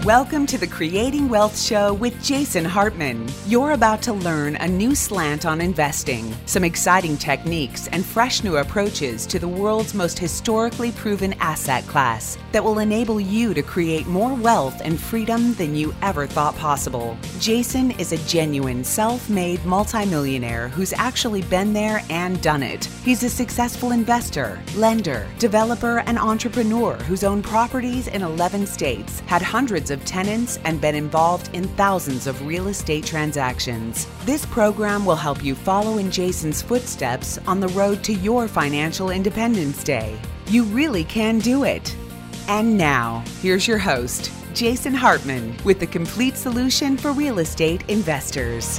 Welcome to the Creating Wealth Show with Jason Hartman. You're about to learn a new slant on investing, some exciting techniques, and fresh new approaches to the world's most historically proven asset class that will enable you to create more wealth and freedom than you ever thought possible. Jason is a genuine self-made multimillionaire who's actually been there and done it. He's a successful investor, lender, developer, and entrepreneur who's owned properties in 11 states, had hundreds of tenants, and been involved in thousands of real estate transactions. This program will help you follow in Jason's footsteps on the road to your financial independence day. You really can do it. And now, here's your host, Jason Hartman, with the complete solution for real estate investors.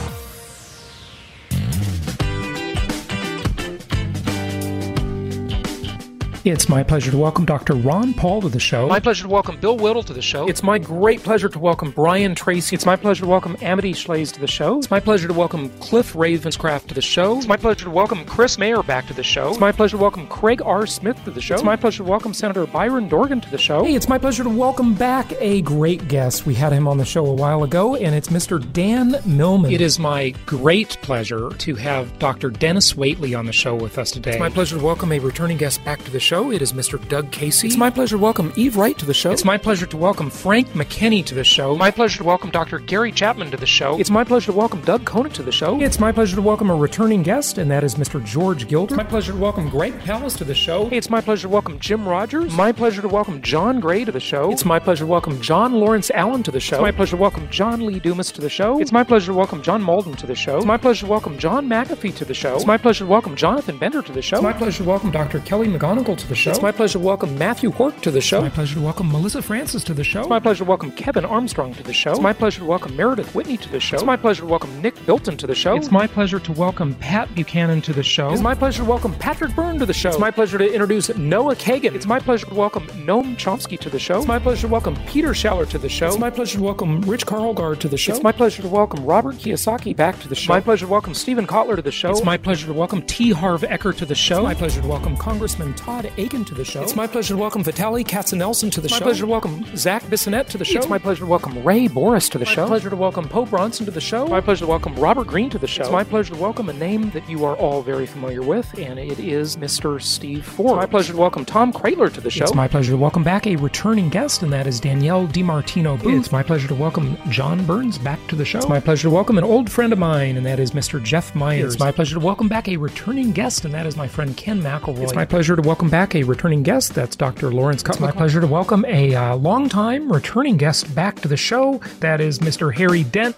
It's my pleasure to welcome Dr. Ron Paul to the show. My pleasure to welcome Bill Whittle to the show. It's my great pleasure to welcome Brian Tracy. It's my pleasure to welcome Amity Schlaze to the show. It's my pleasure to welcome Cliff Ravenscraft to the show. It's my pleasure to welcome Chris Mayer back to the show. It's my pleasure to welcome Craig R. Smith to the show. It's my pleasure to welcome Senator Byron Dorgan to the show. Hey, it's my pleasure to welcome back a great guest. We had him on the show a while ago, and it's Mr. Dan Millman. It is my great pleasure to have Dr. Dennis Waitley on the show with us today. It's my pleasure to welcome a returning guest back to the show. It is Mr. Doug Casey. It's my pleasure to welcome Eve Wright to the show. It's my pleasure to welcome Frank McKinney to the show. My pleasure to welcome Dr. Gary Chapman to the show. It's my pleasure to welcome Doug Conant to the show. It's my pleasure to welcome a returning guest, and that is Mr. George Gilder. It's my pleasure to welcome Greg Pallas to the show. Hey, it's my pleasure to welcome Jim Rogers. My pleasure to welcome John Gray to the show. It's my pleasure to welcome John Lawrence Allen to the show. It's my pleasure to welcome John Lee Dumas to the show. It's my pleasure to welcome John Malden to the show. It's my pleasure to welcome John McAfee to the show. It's my pleasure to welcome Jonathan Bender to the show. It's my pleasure to welcome Dr. Kelly McGonigal to the show. It's my pleasure to welcome Matthew Hork to the show. It's my pleasure to welcome Melissa Francis to the show. It's my pleasure to welcome Kevin Armstrong to the show. It's my pleasure to welcome Meredith Whitney to the show. It's my pleasure to welcome Nick Bilton to the show. It's my pleasure to welcome Pat Buchanan to the show. It's my pleasure to welcome Patrick Byrne to the show. It's my pleasure to introduce Noah Kagan. It's my pleasure to welcome Noam Chomsky to the show. It's my pleasure to welcome Peter Scheller to the show. It's my pleasure to welcome Rich Karlgaard to the show. It's my pleasure to welcome Robert Kiyosaki back to the show. It's my pleasure to welcome Stephen Kotler to the show. It's my pleasure to welcome T. Harv Eker to the show. It's my pleasure to welcome Congressman Todd Akin to the show. It's my pleasure to welcome Vitaly Katzenelson to the show. It's my pleasure to welcome Zach Bissonette to the show. It's my pleasure to welcome Ray Boris to the show. It's my pleasure to welcome Poe Bronson to the show. It's my pleasure to welcome Robert Greene to the show. It's my pleasure to welcome a name that you are all very familiar with, and it is Mr. Steve Forbes. It's my pleasure to welcome Tom Kraetler to the show. It's my pleasure to welcome back a returning guest, and that is Danielle DiMartino Booth. It's my pleasure to welcome John Burns back to the show. It's my pleasure to welcome an old friend of mine, and that is Mr. Jeff Myers. It's my pleasure to welcome back a returning guest, and that is my friend Ken McElroy. It's my pleasure to welcome back a returning guest. That's Dr. Lawrence Cutler. It's my pleasure to welcome a long-time returning guest back to the show. That is Mr. Harry Dent.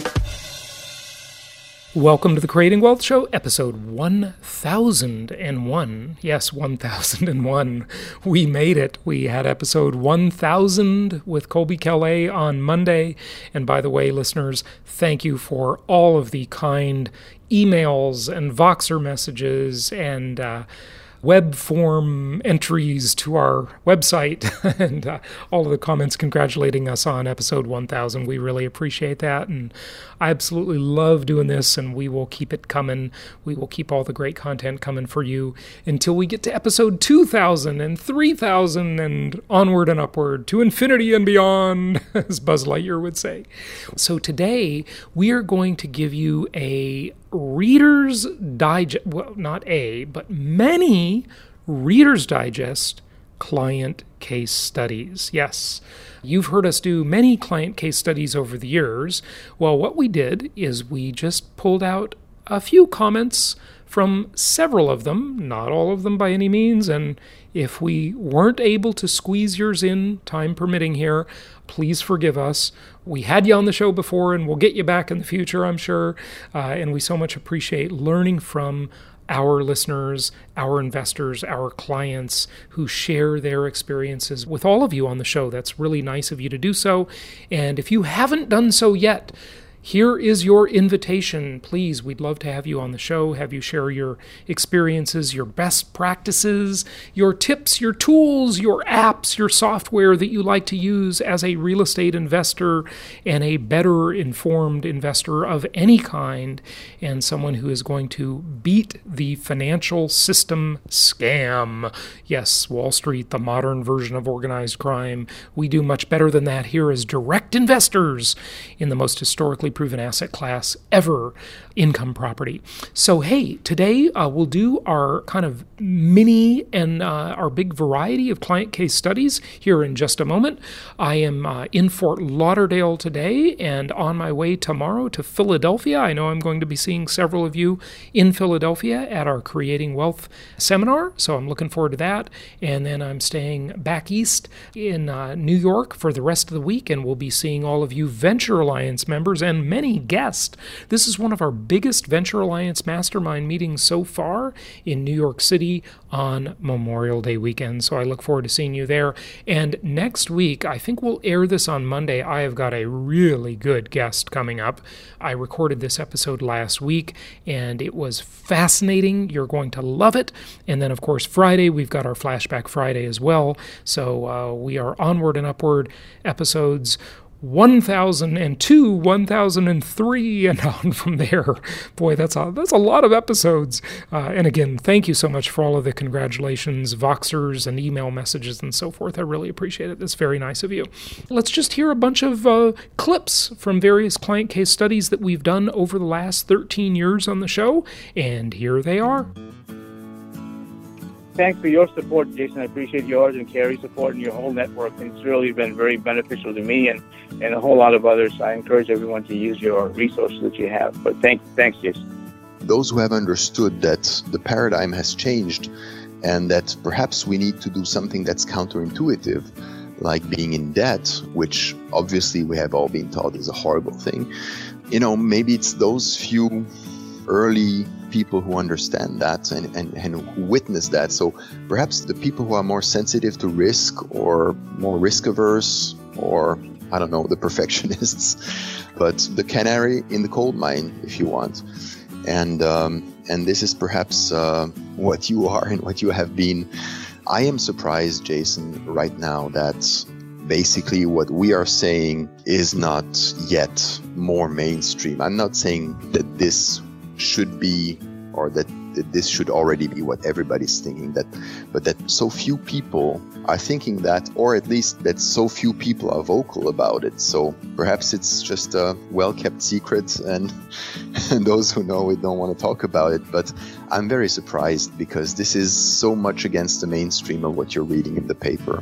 Welcome to the Creating Wealth Show, episode 1001. Yes, 1001. We made it. We had episode 1000 with Colby Calais on Monday. And by the way, listeners, thank you for all of the kind emails and Voxer messages and web form entries to our website and all of the comments congratulating us on episode 1000. We really appreciate that, and I absolutely love doing this, and we will keep it coming. We will keep all the great content coming for you until we get to episode 2000 and 3000 and onward and upward to infinity and beyond, as Buzz Lightyear would say. So today we are going to give you a Reader's Digest, well, not a, but many Reader's Digest client case studies. Yes, you've heard us do many client case studies over the years. Well, what we did is we just pulled out a few comments from several of them, not all of them by any means, and if we weren't able to squeeze yours in, time permitting here, please forgive us. We had you on the show before, and we'll get you back in the future, I'm sure, and we so much appreciate learning from our listeners, our investors, our clients who share their experiences with all of you on the show. That's really nice of you to do so, and if you haven't done so yet, here is your invitation. Please, we'd love to have you on the show, have you share your experiences, your best practices, your tips, your tools, your apps, your software that you like to use as a real estate investor and a better informed investor of any kind, and someone who is going to beat the financial system scam. Yes, Wall Street, the modern version of organized crime. We do much better than that here as direct investors in the most historically proven asset class ever, income property. So hey, today we'll do our kind of mini and our big variety of client case studies here in just a moment. I am in Fort Lauderdale today and on my way tomorrow to Philadelphia. I know I'm going to be seeing several of you in Philadelphia at our Creating Wealth seminar, so I'm looking forward to that. And then I'm staying back east in New York for the rest of the week, and we'll be seeing all of you Venture Alliance members and many guests. This is one of our biggest Venture Alliance mastermind meetings so far in New York City on Memorial Day weekend. So I look forward to seeing you there. And next week, I think we'll air this on Monday, I have got a really good guest coming up. I recorded this episode last week and it was fascinating. You're going to love it. And then of course Friday, we've got our Flashback Friday as well. So we are onward and upward episodes 1002, 1003, and on from there. Boy, that's a lot of episodes. And again, thank you so much for all of the congratulations, Voxers, and email messages and so forth. I really appreciate it. That's very nice of you. Let's just hear a bunch of clips from various client case studies that we've done over the last 13 years on the show, and here they are. Thanks for your support, Jason. I appreciate yours and Carrie's support and your whole network. It's really been very beneficial to me and a whole lot of others. I encourage everyone to use your resources that you have. But thanks, Jason. Those who have understood that the paradigm has changed and that perhaps we need to do something that's counterintuitive, like being in debt, which obviously we have all been taught is a horrible thing. Maybe it's those few early people who understand that and who witness that. So perhaps the people who are more sensitive to risk or more risk averse, or I don't know, the perfectionists, but the canary in the coal mine, if you want. And this is perhaps what you are and what you have been. I am surprised, Jason, right now that basically what we are saying is not yet more mainstream. I'm not saying that this should be, or that this should already be what everybody's thinking, but that so few people are thinking that, or at least that so few people are vocal about it. So perhaps it's just a well-kept secret and those who know it don't want to talk about it. But I'm very surprised because this is so much against the mainstream of what you're reading in the paper.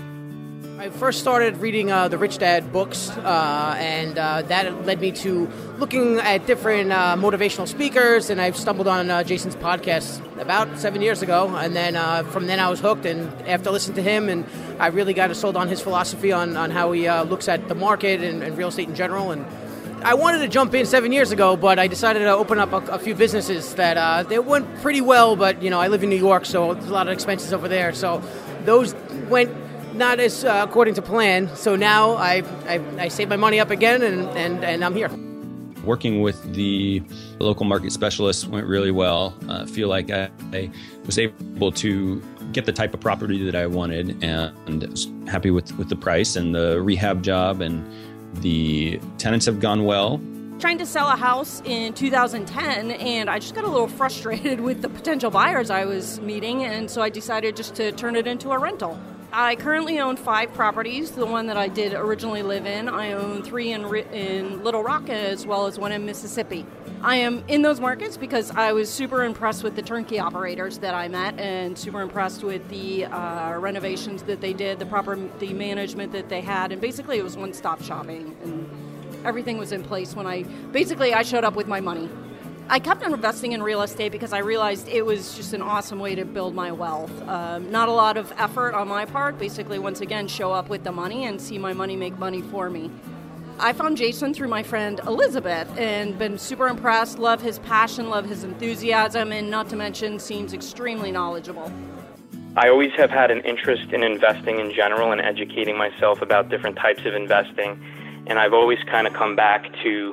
I first started reading the Rich Dad books, and that led me to looking at different motivational speakers, and I stumbled on Jason's podcast about 7 years ago, and then from then I was hooked, and after listening to him, and I really got sold on his philosophy on how he looks at the market and real estate in general, and I wanted to jump in 7 years ago, but I decided to open up a few businesses that they went pretty well, but I live in New York, so there's a lot of expenses over there, so those went not as according to plan. So now I saved my money up again, and I'm here. Working with the local market specialists went really well. I feel like I was able to get the type of property that I wanted, and was happy with the price and the rehab job, and the tenants have gone well. Trying to sell a house in 2010, and I just got a little frustrated with the potential buyers I was meeting, and so I decided just to turn it into a rental. I currently own 5 properties. The one that I did originally live in, I own 3 in Little Rock as well as 1 in Mississippi. I am in those markets because I was super impressed with the turnkey operators that I met and super impressed with the renovations that they did, the management that they had, and basically it was one-stop shopping, and everything was in place when I showed up with my money. I kept on investing in real estate because I realized it was just an awesome way to build my wealth. Not a lot of effort on my part. Basically, once again, show up with the money and see my money make money for me. I found Jason through my friend Elizabeth and been super impressed, love his passion, love his enthusiasm, and not to mention seems extremely knowledgeable. I always have had an interest in investing in general and educating myself about different types of investing. And I've always kind of come back to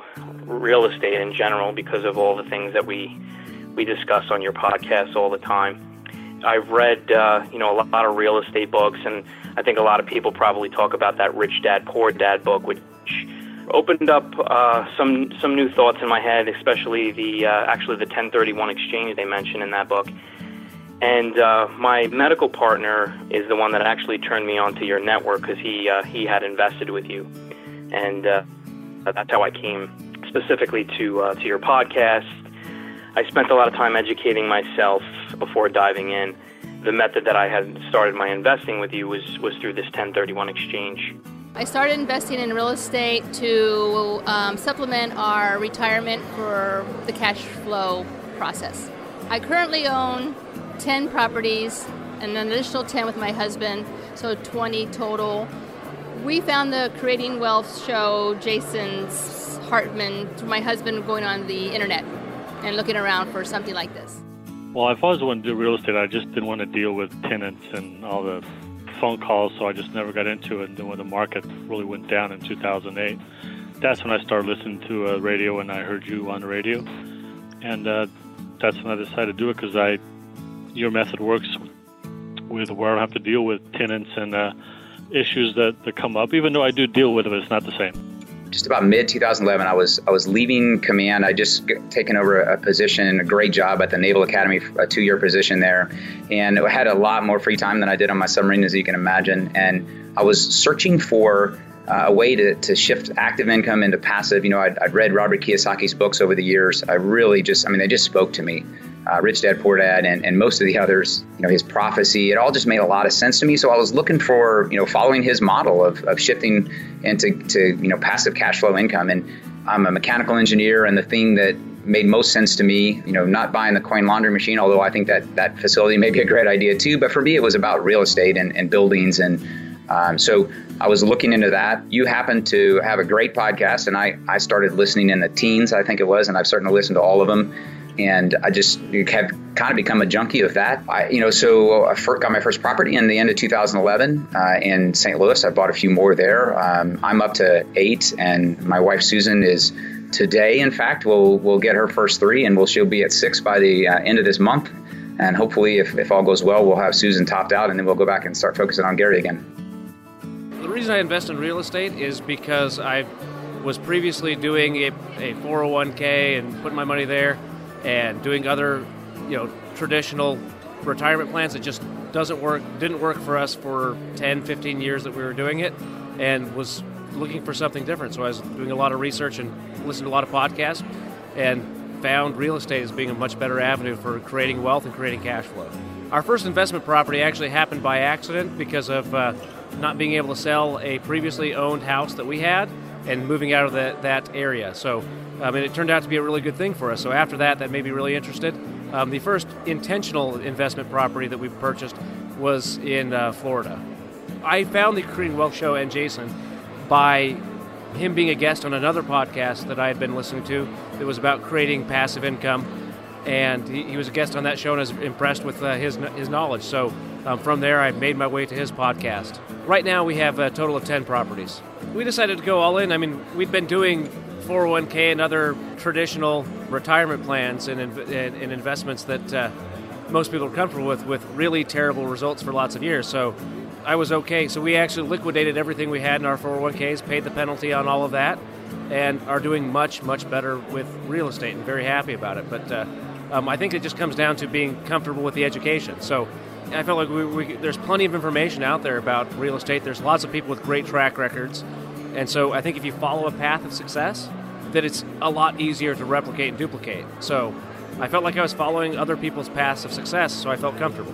real estate in general because of all the things that we discuss on your podcast all the time. I've read, a lot of real estate books, and I think a lot of people probably talk about that Rich Dad, Poor Dad book, which opened up some new thoughts in my head, especially the 1031 exchange they mention in that book. And my medical partner is the one that actually turned me on to your network because he had invested with you, and that's how I came specifically to your podcast. I spent a lot of time educating myself before diving in. The method that I had started my investing with you was through this 1031 exchange. I started investing in real estate to supplement our retirement for the cash flow process. I currently own 10 properties and an additional 10 with my husband, so 20 total. We found the Creating Wealth show, Jason's Hartman, through my husband going on the internet and looking around for something like this. Well, I've always wanted to do real estate. I just didn't want to deal with tenants and all the phone calls, so I just never got into it. And then when the market really went down in 2008, that's when I started listening to radio, and I heard you on the radio. And that's when I decided to do it because your method works with where I don't have to deal with tenants and issues that come up. Even though I do deal with them, it's not the same. Just about mid-2011, I was leaving command. I just taken over a position, a great job at the Naval Academy, a 2-year position there. And I had a lot more free time than I did on my submarine, as you can imagine. And I was searching for a way to shift active income into passive. I'd read Robert Kiyosaki's books over the years. They just spoke to me. Rich Dad, Poor Dad, and most of the others, his prophecy, it all just made a lot of sense to me. So I was looking for, following his model of shifting into passive cash flow income. And I'm a mechanical engineer, and the thing that made most sense to me, not buying the coin laundry machine, although I think that facility may be a great idea too. But for me, it was about real estate and buildings. And so I was looking into that. You happen to have a great podcast, and I started listening in the teens, I think it was, and I've started to listen to all of them. And I just have kind of become a junkie of that. So I got my first property in the end of 2011 in St. Louis. I bought a few more there. I'm up to 8, and my wife Susan is today. In fact, we'll get her first 3, and she'll be at 6 by the end of this month. And hopefully, if all goes well, we'll have Susan topped out, and then we'll go back and start focusing on Gary again. The reason I invest in real estate is because I was previously doing a 401k and putting my money there, and doing other, traditional retirement plans. It just didn't work for us for 10, 15 years that we were doing it, and was looking for something different. So I was doing a lot of research and listened to a lot of podcasts, and found real estate as being a much better avenue for creating wealth and creating cash flow. Our first investment property actually happened by accident because of not being able to sell a previously owned house that we had and moving out of that area. So it turned out to be a really good thing for us. So after that made me really interested. The first intentional investment property that we purchased was in Florida. I found the Creating Wealth show and Jason by him being a guest on another podcast that I had been listening to that was about creating passive income. And he was a guest on that show, and I was impressed with his knowledge. So from there, I made my way to his podcast. Right now, we have a total of 10 properties. We decided to go all in. We'd been doing 401k and other traditional retirement plans and investments that most people are comfortable with really terrible results for lots of years. So I was okay. So we actually liquidated everything we had in our 401ks, paid the penalty on all of that, and are doing much, much better with real estate, and very happy about it. But I think it just comes down to being comfortable with the education. So I felt like there's plenty of information out there about real estate. There's lots of people with great track records. And so I think if you follow a path of success, that it's a lot easier to replicate and duplicate. So I felt like I was following other people's paths of success, so I felt comfortable.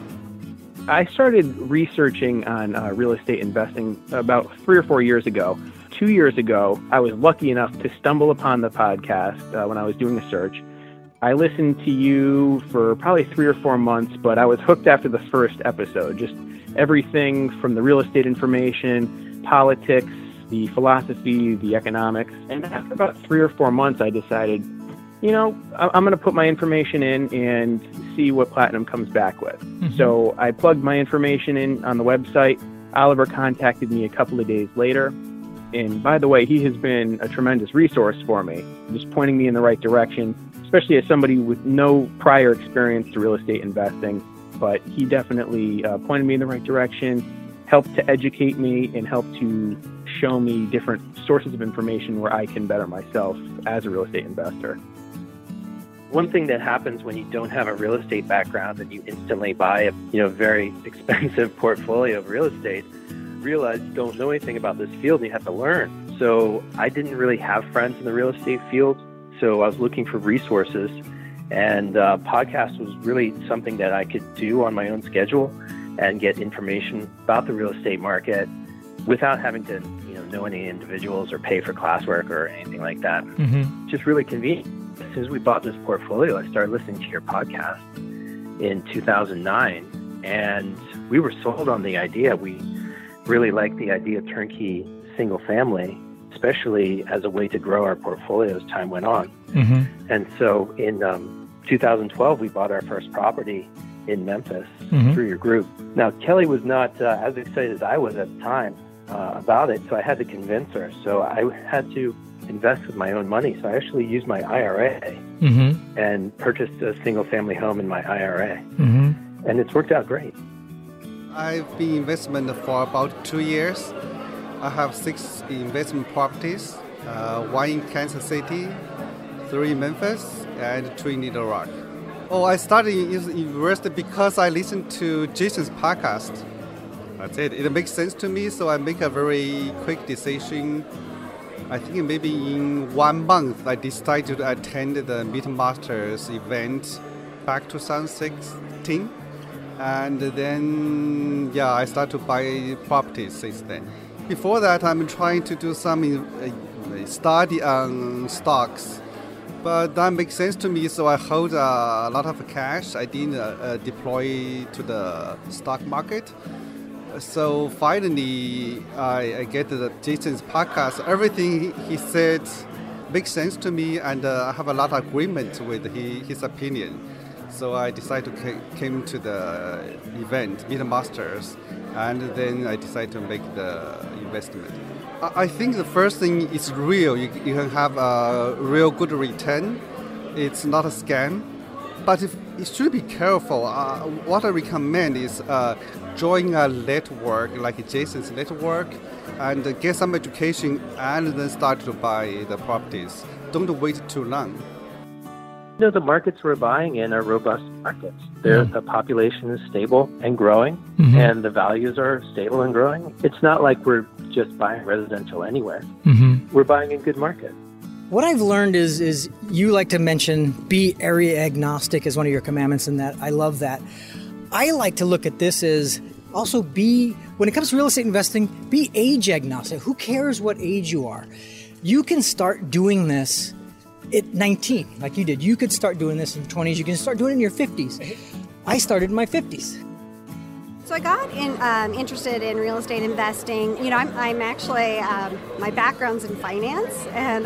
I started researching on real estate investing about 3 or 4 years ago. 2 years ago, I was lucky enough to stumble upon the podcast when I was doing a search. I listened to you for probably 3 or 4 months, but I was hooked after the first episode. Just everything from the real estate information, politics, the philosophy, the economics. And after about 3 or 4 months, I decided, I'm going to put my information in and see what Platinum comes back with. Mm-hmm. So I plugged my information in on the website. Oliver contacted me a couple of days later. And by the way, he has been a tremendous resource for me, just pointing me in the right direction, especially as somebody with no prior experience to real estate investing. But he definitely pointed me in the right direction, helped to educate me, and helped to show me different sources of information where I can better myself as a real estate investor. One thing that happens when you don't have a real estate background and you instantly buy a very expensive portfolio of real estate, realize you don't know anything about this field and you have to learn. So I didn't really have friends in the real estate field, so I was looking for resources, and podcast was really something that I could do on my own schedule and get information about the real estate market without having to know any individuals or pay for classwork or anything like that. Mm-hmm. Just really convenient. As soon as we bought this portfolio, I started listening to your podcast in 2009, and we were sold on the idea. We really liked the idea of turnkey single family, especially as a way to grow our portfolio as time went on. Mm-hmm. And so in 2012, we bought our first property in Memphis through your group. Now, Kelly was not as excited as I was at the time about it, so I had to convince her. So I had to invest with my own money. So I actually used my IRA and purchased a single family home in my IRA. And it's worked out great. I've been in investment for about 2 years. I have 6 investment properties, 1 in Kansas City, 3 in Memphis, and 2 in Little Rock. I started in university because I listened to Jason's podcast. That's it. It makes sense to me, so I make a very quick decision. I think maybe in 1 month, I decided to attend the MeetMasters event back 2016. And then, I started to buy properties since then. Before that, I'm trying to do some study on stocks. But that makes sense to me, so I hold a lot of cash. I didn't deploy to the stock market. So finally, I get Jason's podcast. Everything he said makes sense to me, and I have a lot of agreement with his opinion. So I decided to came to the event, MeetMasters, and then I decided to make the investment. I think the first thing is real. You can have a real good return. It's not a scam. But you should be careful. What I recommend is join a network like Jason's network and get some education and then start to buy the properties. Don't wait too long. The markets we're buying in are robust markets. The population is stable and growing, and the values are stable and growing. It's not like we're just buying residential anywhere. We're buying in good markets. What I've learned is you like to mention be area agnostic as one of your commandments, and that I love that. I like to look at this as also when it comes to real estate investing, be age agnostic. Who cares what age you are? You can start doing this at 19, like you did. You could start doing this in your 20s. You can start doing it in your 50s. I started in my 50s. So I got interested in real estate investing. I'm actually, my background's in finance, and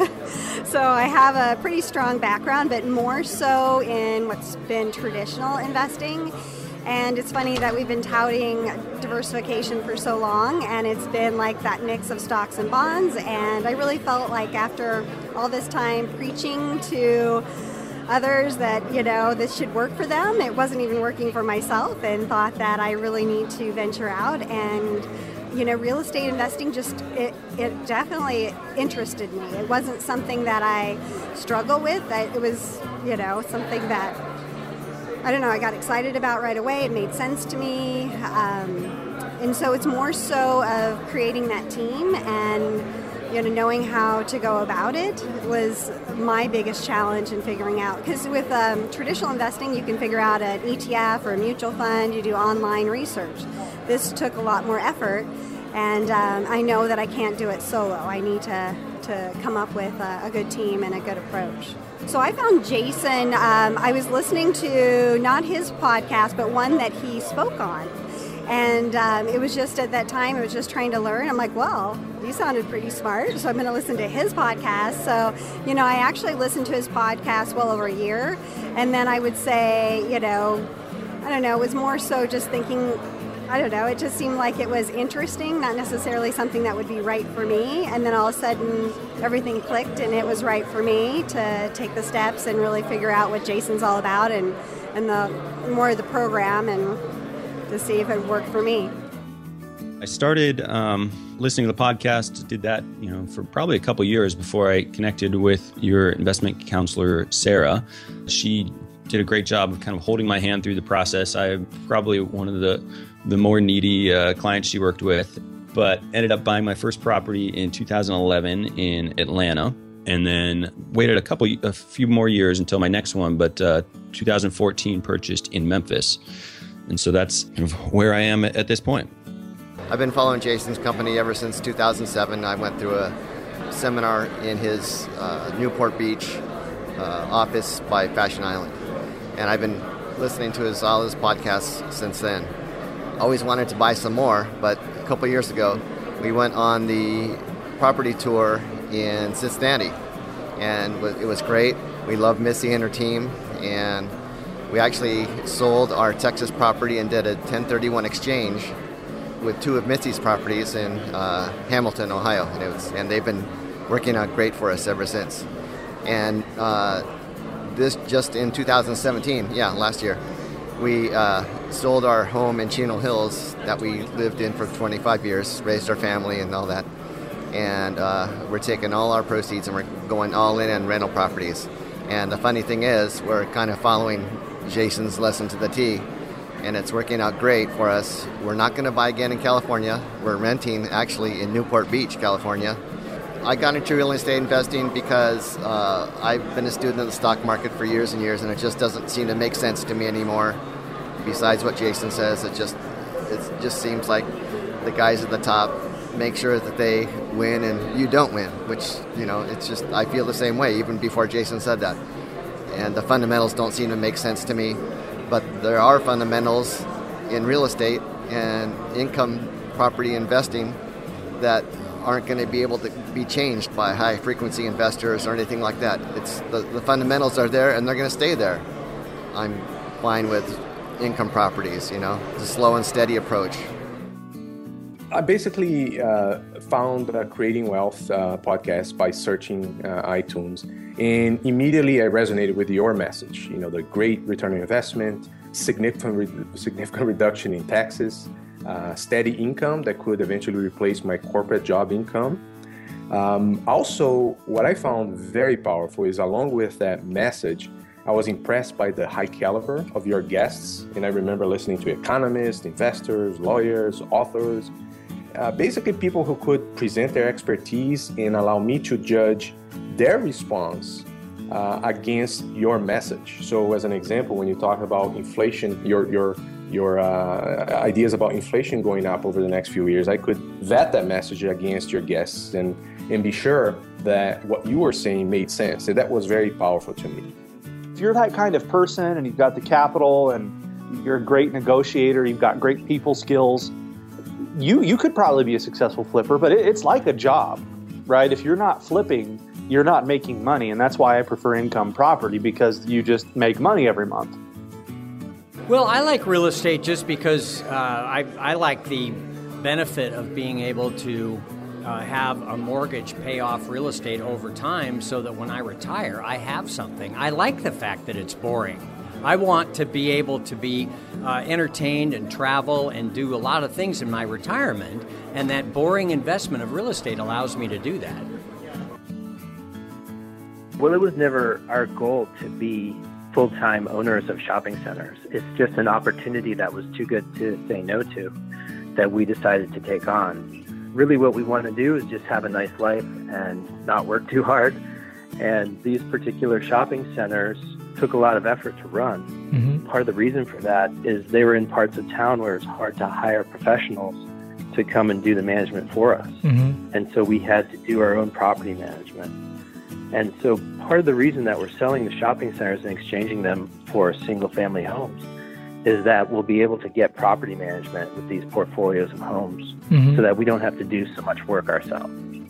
so I have a pretty strong background, but more so in what's been traditional investing. And it's funny that we've been touting diversification for so long, and it's been like that mix of stocks and bonds. And I really felt like after all this time preaching to others that, this should work for them, it wasn't even working for myself, and thought that I really need to venture out. And, real estate investing it definitely interested me. It wasn't something that I struggle with. It was, something that, I don't know, I got excited about right away. It made sense to me. And so it's more so of creating that team and, knowing how to go about it was my biggest challenge in figuring out. Because with traditional investing, you can figure out an ETF or a mutual fund. You do online research. This took a lot more effort, and I know that I can't do it solo. I need to come up with a good team and a good approach. So I found Jason, I was listening to not his podcast, but one that he spoke on. And it was just at that time, I was just trying to learn. I'm like, well, you sounded pretty smart, so I'm going to listen to his podcast. So, I actually listened to his podcast well over a year. And then I would say, I don't know, it was more so just thinking, I don't know, it just seemed like it was interesting, not necessarily something that would be right for me. And then all of a sudden, everything clicked and it was right for me to take the steps and really figure out what Jason's all about and the more of the program and to see if it worked for me. I started listening to the podcast, did that, for probably a couple years before I connected with your investment counselor, Sarah. She did a great job of kind of holding my hand through the process. I'm probably one of the more needy clients she worked with, but ended up buying my first property in 2011 in Atlanta, and then waited a few more years until my next one, but 2014 purchased in Memphis. And so that's kind of where I am at this point. I've been following Jason's company ever since 2007. I went through a seminar in his Newport Beach office by Fashion Island. And I've been listening to all his podcasts since then. Always wanted to buy some more, but a couple years ago, we went on the property tour in Cincinnati. And it was great. We love Missy and her team. And we actually sold our Texas property and did a 1031 exchange with two of Missy's properties in Hamilton, Ohio. And they've been working out great for us ever since. And this just in 2017, last year, we sold our home in Chino Hills that we lived in for 25 years, raised our family and all that. And we're taking all our proceeds and we're going all in on rental properties. And the funny thing is, we're kind of following Jason's lesson to the T, and it's working out great for us. We're not going to buy again in California. We're renting actually in Newport Beach, California. I got into real estate investing because I've been a student of the stock market for years and years, and it just doesn't seem to make sense to me anymore. Besides what Jason says, it just seems like the guys at the top make sure that they win and you don't win, which, it's just, I feel the same way even before Jason said that. And the fundamentals don't seem to make sense to me, but there are fundamentals in real estate and income property investing that aren't going to be able to be changed by high-frequency investors or anything like that. It's the fundamentals are there, and they're going to stay there. I'm fine with income properties, the slow and steady approach. I basically found the Creating Wealth podcast by searching iTunes, and immediately I resonated with your message. The great return on investment, significant reduction in taxes, steady income that could eventually replace my corporate job income. Also, what I found very powerful is, along with that message, I was impressed by the high caliber of your guests. And I remember listening to economists, investors, lawyers, authors, basically people who could present their expertise and allow me to judge their response against your message. So as an example, when you talk about inflation, your ideas about inflation going up over the next few years, I could vet that message against your guests and be sure that what you were saying made sense. And that was very powerful to me. If you're that kind of person and you've got the capital and you're a great negotiator, you've got great people skills, you could probably be a successful flipper, but it's like a job, right? If you're not flipping, you're not making money. And that's why I prefer income property, because you just make money every month. Well, I like real estate just because I like the benefit of being able to have a mortgage pay off real estate over time so that when I retire, I have something. I like the fact that it's boring. I want to be able to be entertained and travel and do a lot of things in my retirement, and that boring investment of real estate allows me to do that. Well, it was never our goal to be full-time owners of shopping centers. It's just an opportunity that was too good to say no to that we decided to take on. Really what we want to do is just have a nice life and not work too hard. And these particular shopping centers took a lot of effort to run. Mm-hmm. Part of the reason for that is they were in parts of town where it's hard to hire professionals to come and do the management for us. Mm-hmm. And so we had to do our own property management. And so part of the reason that we're selling the shopping centers and exchanging them for single-family homes is that we'll be able to get property management with these portfolios of homes, mm-hmm. so that we don't have to do so much work ourselves.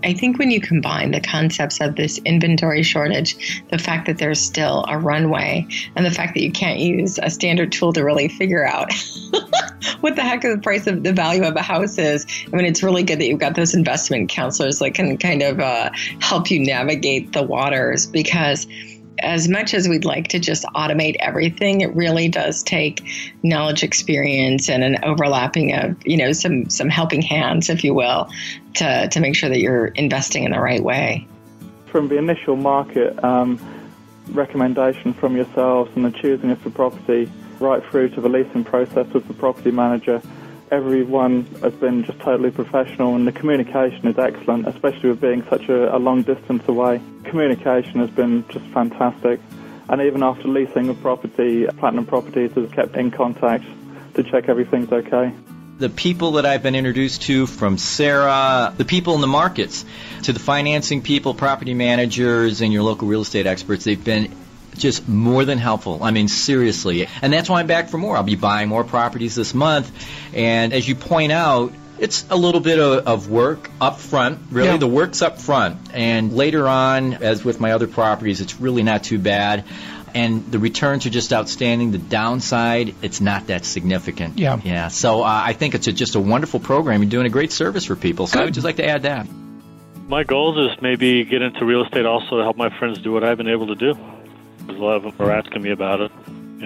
I think when you combine the concepts of this inventory shortage, the fact that there's still a runway, and the fact that you can't use a standard tool to really figure out what the heck the price of the value of a house is. I mean, it's really good that you've got those investment counselors that can kind of help you navigate the waters, because as much as we'd like to just automate everything, it really does take knowledge, experience, and an overlapping of, some helping hands, if you will, to make sure that you're investing in the right way. From the initial market recommendation from yourselves and the choosing of the property right through to the leasing process with the property manager, everyone has been just totally professional, and the communication is excellent, especially with being such a long distance away. Communication has been just fantastic, and even after leasing the property, Platinum Properties has kept in contact to check everything's okay. The people that I've been introduced to, from Sarah, the people in the markets, to the financing people, property managers, and your local real estate experts, they've been just more than helpful. I mean, seriously. And that's why I'm back for more. I'll be buying more properties this month. And as you point out, it's a little bit of work up front. Really, yeah. The work's up front. And later on, as with my other properties, it's really not too bad. And the returns are just outstanding. The downside, it's not that significant. Yeah. So I think it's just a wonderful program. You're doing a great service for people. So I would just like to add that. My goal is maybe get into real estate also to help my friends do what I've been able to do. A lot of them are asking me about it,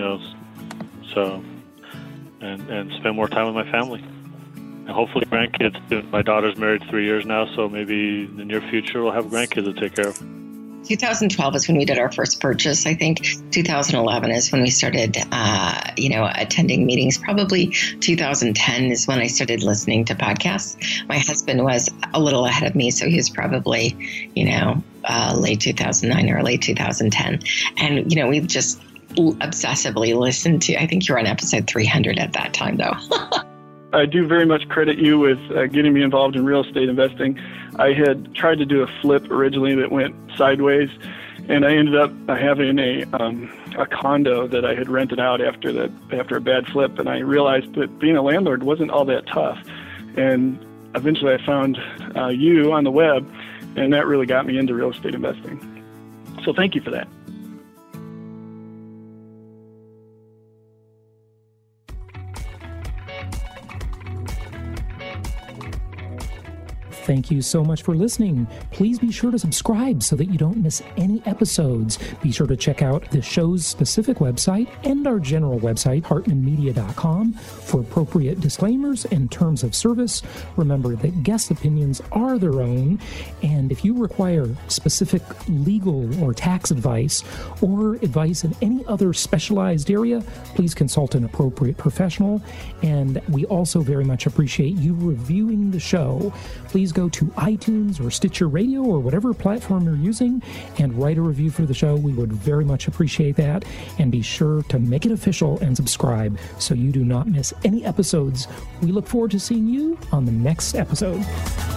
so, and spend more time with my family. And hopefully grandkids. My daughter's married 3 years now, so maybe in the near future we'll have grandkids to take care of. 2012 is when we did our first purchase. I think 2011 is when we started, attending meetings. Probably 2010 is when I started listening to podcasts. My husband was a little ahead of me, so he was probably, late 2009 or late 2010. And, we've just obsessively listened to, I think you were on episode 300 at that time, though. I do very much credit you with getting me involved in real estate investing. I had tried to do a flip originally that went sideways, and I ended up having a condo that I had rented out after a bad flip, and I realized that being a landlord wasn't all that tough. And eventually I found you on the web, and that really got me into real estate investing. So thank you for that. Thank you so much for listening. Please be sure to subscribe so that you don't miss any episodes. Be sure to check out the show's specific website and our general website, hartmanmedia.com, for appropriate disclaimers and terms of service. Remember that guest opinions are their own, and if you require specific legal or tax advice or advice in any other specialized area, please consult an appropriate professional. And we also very much appreciate you reviewing the show. Please go to iTunes or Stitcher Radio or whatever platform you're using and write a review for the show. We would very much appreciate that. And be sure to make it official and subscribe so you do not miss any episodes. We look forward to seeing you on the next episode.